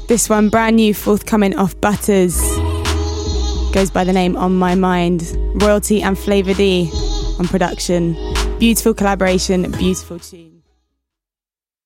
This one brand new, forthcoming off Butters, goes by the name On My Mind. Royalty and Flavor D on production. Beautiful collaboration, beautiful tune.